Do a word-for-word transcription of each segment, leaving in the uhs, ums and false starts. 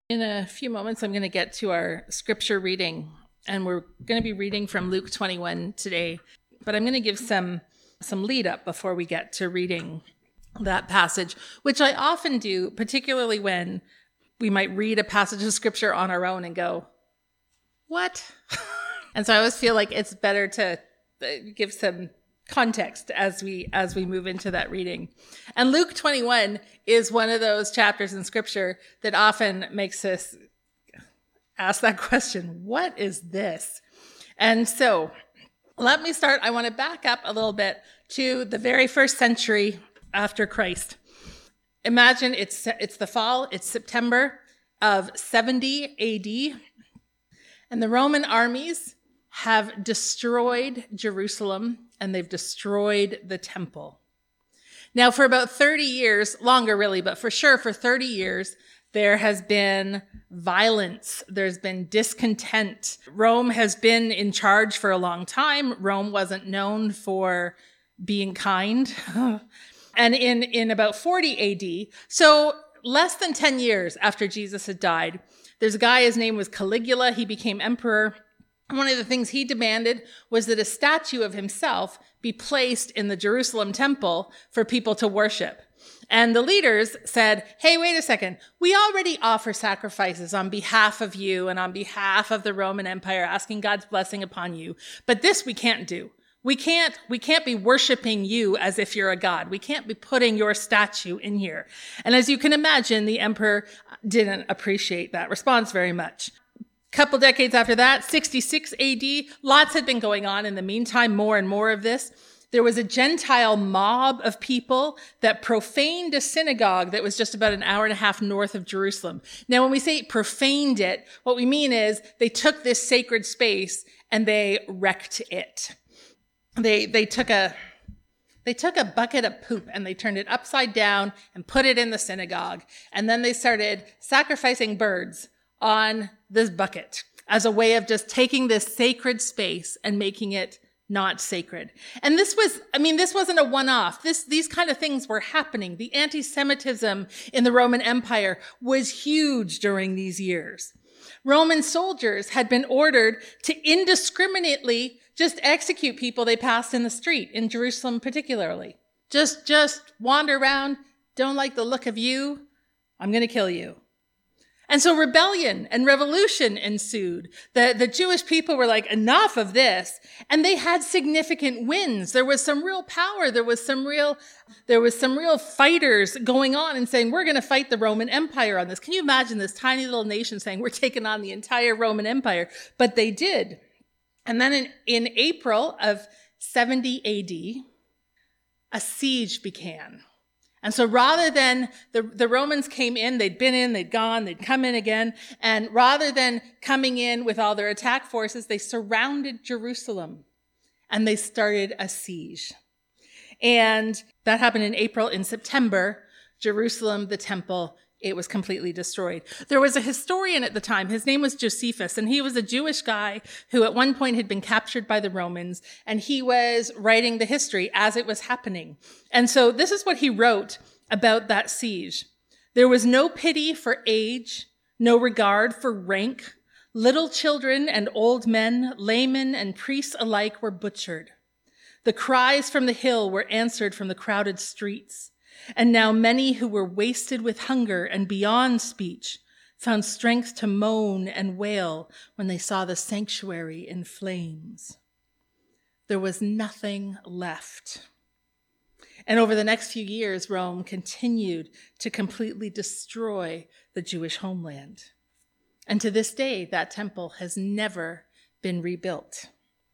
In a few moments, I'm going to get to our scripture reading, and we're going to be reading from Luke twenty-one today. But I'm going to give some some lead up before we get to reading that passage, which I often do, particularly when we might read a passage of scripture on our own and go, what? And so I always feel like it's better to give some context as we as we move into that reading. And Luke twenty-one is one of those chapters in scripture that often makes us ask that question, what is this? And so let me start. I want to back up a little bit to the very first century after Christ. Imagine it's it's the fall, it's September of seventy A D, and the Roman armies have destroyed Jerusalem and they've destroyed the temple. Now, for about thirty years, longer really, but for sure for thirty years, there has been violence. There's been discontent. Rome has been in charge for a long time. Rome wasn't known for being kind. And in, in about forty A D, so less than ten years after Jesus had died, there's a guy, his name was Caligula. He became emperor. One of the things he demanded was that a statue of himself be placed in the Jerusalem temple for people to worship. And the leaders said, hey, wait a second. We already offer sacrifices on behalf of you and on behalf of the Roman Empire, asking God's blessing upon you. But this we can't do. We can't, we can't be worshiping you as if you're a god. We can't be putting your statue in here. And as you can imagine, the emperor didn't appreciate that response very much. Couple decades after that, sixty-six A D, lots had been going on in the meantime, more and more of this. There was a Gentile mob of people that profaned a synagogue that was just about an hour and a half north of Jerusalem. Now, when we say profaned it, what we mean is they took this sacred space and they wrecked it. They, they took a, they took a bucket of poop and they turned it upside down and put it in the synagogue. And then they started sacrificing birds on this bucket as a way of just taking this sacred space and making it not sacred. And this was, I mean, this wasn't a one-off. This, these kind of things were happening. The anti-Semitism in the Roman Empire was huge during these years. Roman soldiers had been ordered to indiscriminately just execute people they passed in the street, in Jerusalem particularly. Just, just wander around, don't like the look of you, I'm going to kill you. And so rebellion and revolution ensued. The, the Jewish people were like, enough of this. And they had significant wins. There was some real power. There was some real, there was some real fighters going on and saying, we're going to fight the Roman Empire on this. Can you imagine this tiny little nation saying, we're taking on the entire Roman Empire? But they did. And then in, in April of seventy A D, a siege began. And so rather than the, the Romans came in, they'd been in, they'd gone, they'd come in again. And rather than coming in with all their attack forces, they surrounded Jerusalem and they started a siege. And that happened in April. In September, Jerusalem, the temple, it was completely destroyed. There was a historian at the time. His name was Josephus, and he was a Jewish guy who at one point had been captured by the Romans, and he was writing the history as it was happening. And so this is what he wrote about that siege. There was no pity for age, no regard for rank. Little children and old men, laymen and priests alike were butchered. The cries from the hill were answered from the crowded streets. And now many who were wasted with hunger and beyond speech found strength to moan and wail when they saw the sanctuary in flames. There was nothing left. And over the next few years, Rome continued to completely destroy the Jewish homeland. And to this day, that temple has never been rebuilt.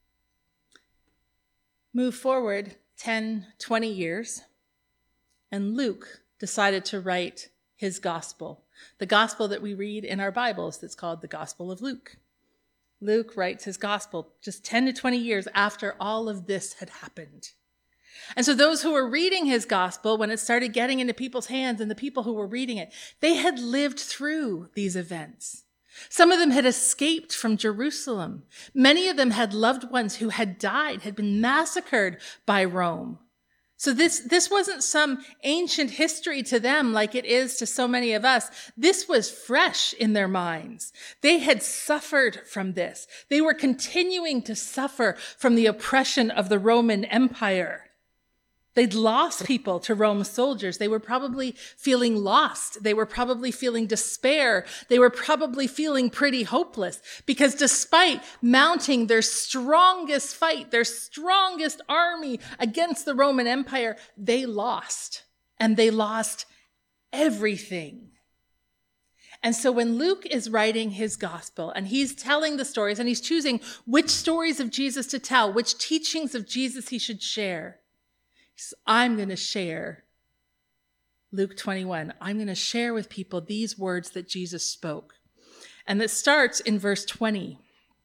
Move forward ten, twenty years. And Luke decided to write his gospel, the gospel that we read in our Bibles that's called the Gospel of Luke. Luke writes his gospel just ten to twenty years after all of this had happened. And so those who were reading his gospel, when it started getting into people's hands and the people who were reading it, they had lived through these events. Some of them had escaped from Jerusalem. Many of them had loved ones who had died, had been massacred by Rome. So this, this wasn't some ancient history to them like it is to so many of us. This was fresh in their minds. They had suffered from this. They were continuing to suffer from the oppression of the Roman Empire. They'd lost people to Rome's soldiers. They were probably feeling lost. They were probably feeling despair. They were probably feeling pretty hopeless because despite mounting their strongest fight, their strongest army against the Roman Empire, they lost. And they lost everything. And so when Luke is writing his gospel and he's telling the stories and he's choosing which stories of Jesus to tell, which teachings of Jesus he should share, I'm going to share Luke twenty-one. I'm going to share with people these words that Jesus spoke. And that starts in verse twenty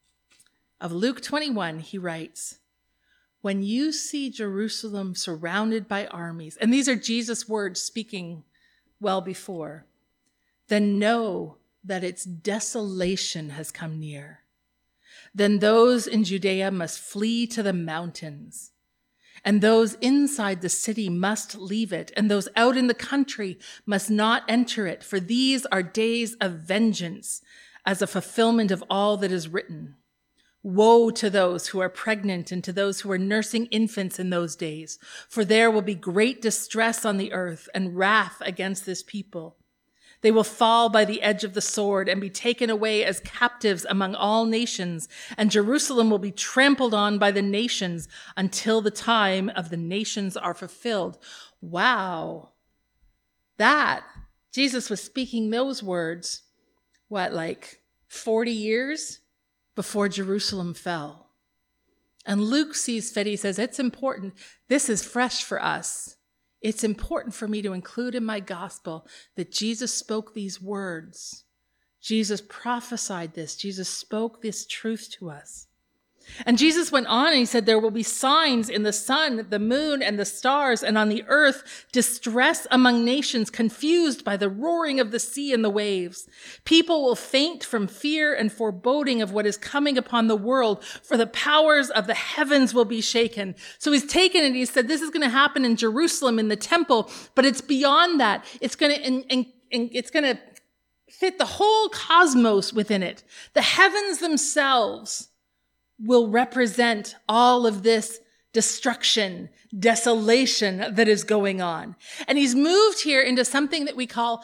of Luke twenty-one. He writes, when you see Jerusalem surrounded by armies, and these are Jesus' words speaking well before, then know that its desolation has come near. Then those in Judea must flee to the mountains. And those inside the city must leave it, and those out in the country must not enter it, for these are days of vengeance, as a fulfillment of all that is written. Woe to those who are pregnant and to those who are nursing infants in those days, for there will be great distress on the earth and wrath against this people. They will fall by the edge of the sword and be taken away as captives among all nations, and Jerusalem will be trampled on by the nations until the time of the nations are fulfilled. Wow. That, Jesus was speaking those words, what, like forty years before Jerusalem fell. And Luke sees fit, he says, it's important. This is fresh for us. It's important for me to include in my gospel that Jesus spoke these words. Jesus prophesied this. Jesus spoke this truth to us. And Jesus went on and he said, there will be signs in the sun, the moon, and the stars, and on the earth, distress among nations, confused by the roaring of the sea and the waves. People will faint from fear and foreboding of what is coming upon the world, for the powers of the heavens will be shaken. So he's taken it, he said, this is going to happen in Jerusalem, in the temple, but it's beyond that. It's going to, and, and, and it's going to fit the whole cosmos within it. The heavens themselves will represent all of this destruction, desolation that is going on. And he's moved here into something that we call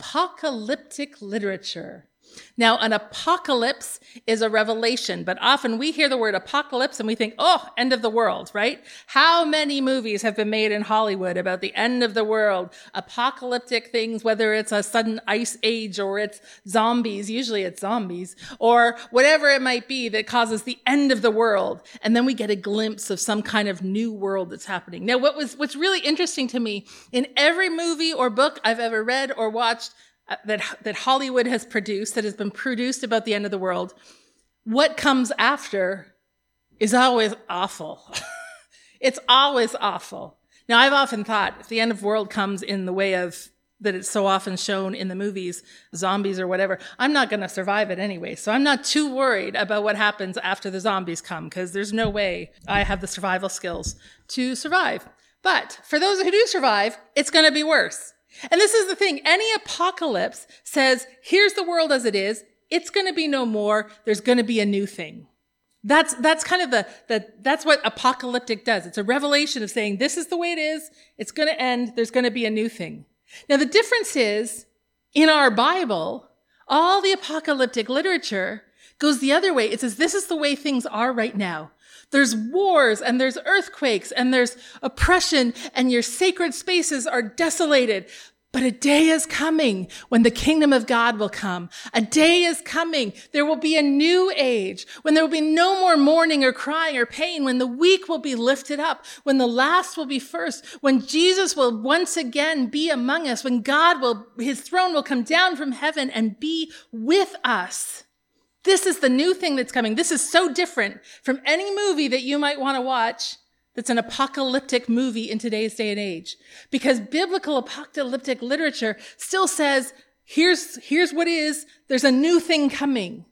apocalyptic literature. Now, an apocalypse is a revelation, but often we hear the word apocalypse and we think, oh, end of the world, right? How many movies have been made in Hollywood about the end of the world, apocalyptic things, whether it's a sudden ice age or it's zombies, usually it's zombies, or whatever it might be that causes the end of the world. And then we get a glimpse of some kind of new world that's happening. Now, what was, what's really interesting to me, in every movie or book I've ever read or watched, that that Hollywood has produced, that has been produced about the end of the world, what comes after is always awful. It's always awful. Now, I've often thought, if the end of the world comes in the way of that it's so often shown in the movies, zombies or whatever, I'm not going to survive it anyway. So I'm not too worried about what happens after the zombies come, because there's no way I have the survival skills to survive. But for those who do survive, it's going to be worse. And this is the thing. Any apocalypse says, here's the world as it is. It's going to be no more. There's going to be a new thing. That's, that's kind of the, the, that's what apocalyptic does. It's a revelation of saying, this is the way it is. It's going to end. There's going to be a new thing. Now, the difference is, in our Bible, all the apocalyptic literature goes the other way. It says, this is the way things are right now. There's wars and there's earthquakes and there's oppression and your sacred spaces are desolated. But a day is coming when the kingdom of God will come. A day is coming. There will be a new age when there will be no more mourning or crying or pain, when the weak will be lifted up, when the last will be first, when Jesus will once again be among us, when God will, his throne will come down from heaven and be with us. This is the new thing that's coming. This is so different from any movie that you might want to watch that's an apocalyptic movie in today's day and age. Because biblical apocalyptic literature still says, here's, here's what is, there's a new thing coming.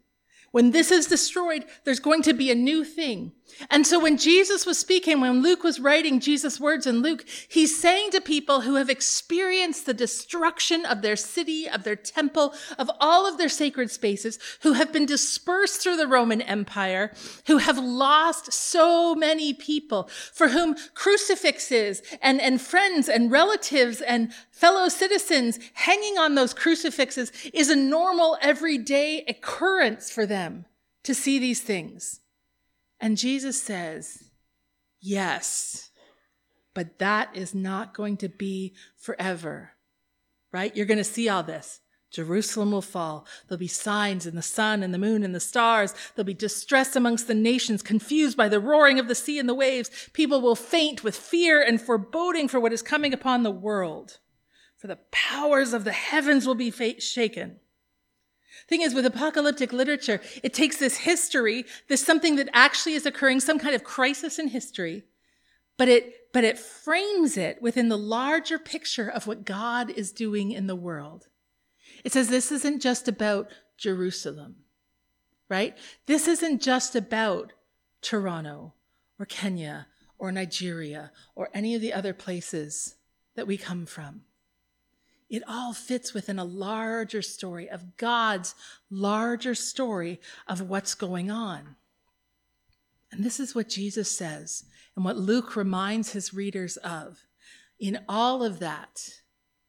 When this is destroyed, there's going to be a new thing. And so when Jesus was speaking, when Luke was writing Jesus' words in Luke, he's saying to people who have experienced the destruction of their city, of their temple, of all of their sacred spaces, who have been dispersed through the Roman Empire, who have lost so many people, for whom crucifixes and, and friends and relatives and fellow citizens hanging on those crucifixes is a normal, everyday occurrence for them to see these things. And Jesus says, yes, but that is not going to be forever, right? You're going to see all this. Jerusalem will fall. There'll be signs in the sun and the moon and the stars. There'll be distress amongst the nations, confused by the roaring of the sea and the waves. People will faint with fear and foreboding for what is coming upon the world. For the powers of the heavens will be shaken. Thing is, with apocalyptic literature, it takes this history, this something that actually is occurring, some kind of crisis in history, but it, but it frames it within the larger picture of what God is doing in the world. It says this isn't just about Jerusalem, right? This isn't just about Toronto or Kenya or Nigeria or any of the other places that we come from. It all fits within a larger story of God's larger story of what's going on. And this is what Jesus says and what Luke reminds his readers of. In all of that,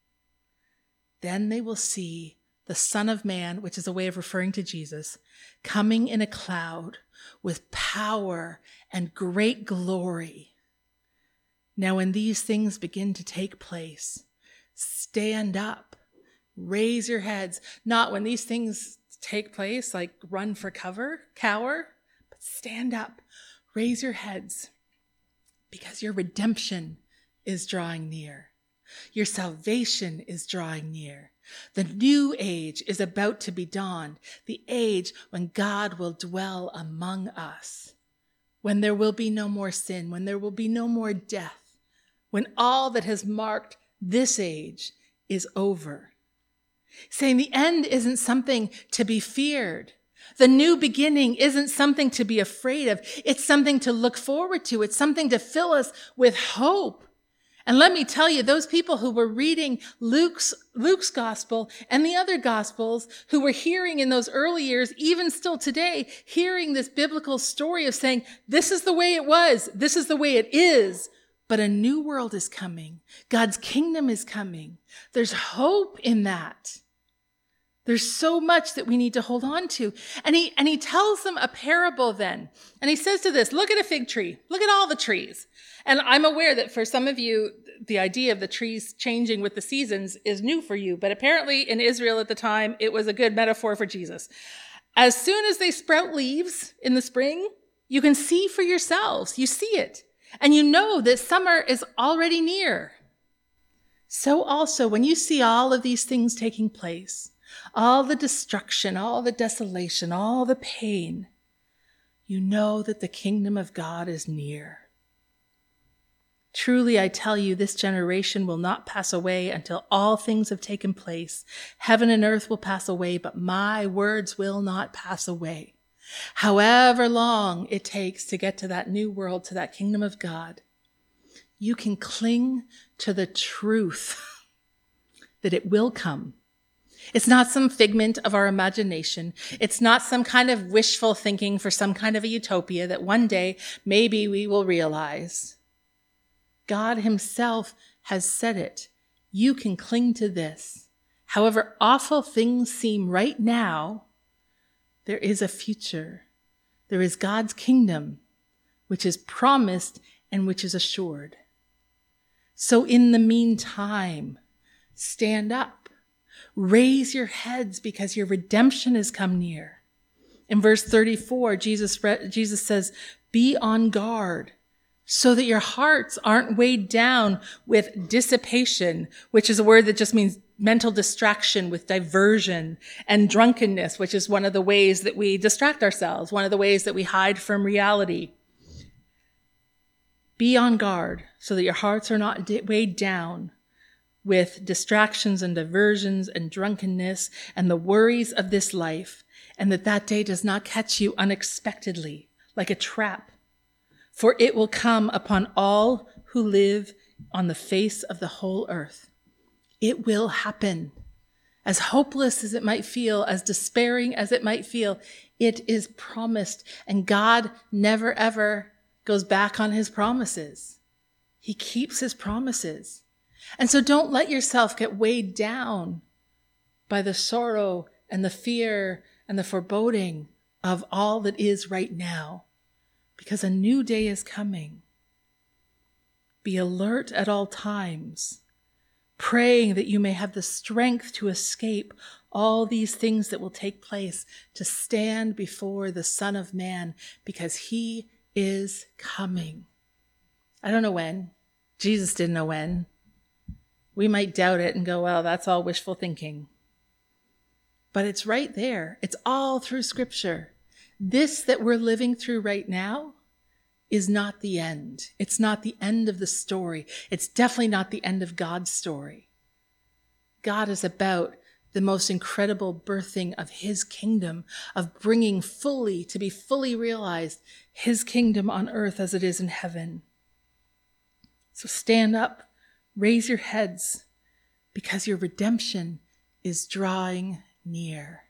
then they will see the Son of Man, which is a way of referring to Jesus, coming in a cloud with power and great glory. Now, when these things begin to take place, stand up, raise your heads, not when these things take place, like run for cover, cower, but stand up, raise your heads, because your redemption is drawing near. Your salvation is drawing near. The new age is about to be dawned, the age when God will dwell among us, when there will be no more sin, when there will be no more death, when all that has marked this age is over. Saying the end isn't something to be feared. The new beginning isn't something to be afraid of. It's something to look forward to. It's something to fill us with hope. And let me tell you, those people who were reading Luke's, Luke's gospel and the other gospels, who were hearing in those early years, even still today, hearing this biblical story of saying, this is the way it was, this is the way it is, but a new world is coming. God's kingdom is coming. There's hope in that. There's so much that we need to hold on to. And he, and he tells them a parable then. And he says to this, look at a fig tree. Look at all the trees. And I'm aware that for some of you, the idea of the trees changing with the seasons is new for you. But apparently in Israel at the time, it was a good metaphor for Jesus. As soon as they sprout leaves in the spring, you can see for yourselves. You see it. And you know that summer is already near. So also, when you see all of these things taking place, all the destruction, all the desolation, all the pain, you know that the kingdom of God is near. Truly, I tell you, this generation will not pass away until all things have taken place. Heaven and earth will pass away, but my words will not pass away. However long it takes to get to that new world, to that kingdom of God, you can cling to the truth that it will come. It's not some figment of our imagination. It's not some kind of wishful thinking for some kind of a utopia that one day maybe we will realize. God himself has said it. You can cling to this. However awful things seem right now, there is a future. There is God's kingdom, which is promised and which is assured. So in the meantime, stand up, raise your heads because your redemption has come near. In verse thirty-four, Jesus, Jesus says, be on guard so that your hearts aren't weighed down with dissipation, which is a word that just means mental distraction, with diversion, and drunkenness, which is one of the ways that we distract ourselves, one of the ways that we hide from reality. Be on guard so that your hearts are not weighed down with distractions and diversions and drunkenness and the worries of this life, and that that day does not catch you unexpectedly like a trap. For it will come upon all who live on the face of the whole earth. It will happen. As hopeless as it might feel, as despairing as it might feel, it is promised. And God never, ever goes back on his promises. He keeps his promises. And so don't let yourself get weighed down by the sorrow and the fear and the foreboding of all that is right now, because a new day is coming. Be alert at all times, praying that you may have the strength to escape all these things that will take place, to stand before the Son of Man, because he is coming. I don't know when. Jesus didn't know when. We might doubt it and go, well, that's all wishful thinking. But it's right there. It's all through Scripture. This that we're living through right now is not the end. It's not the end of the story. It's definitely not the end of God's story. God is about the most incredible birthing of his kingdom, of bringing fully, to be fully realized, his kingdom on earth as it is in heaven. So stand up. Raise your heads, because your redemption is drawing near.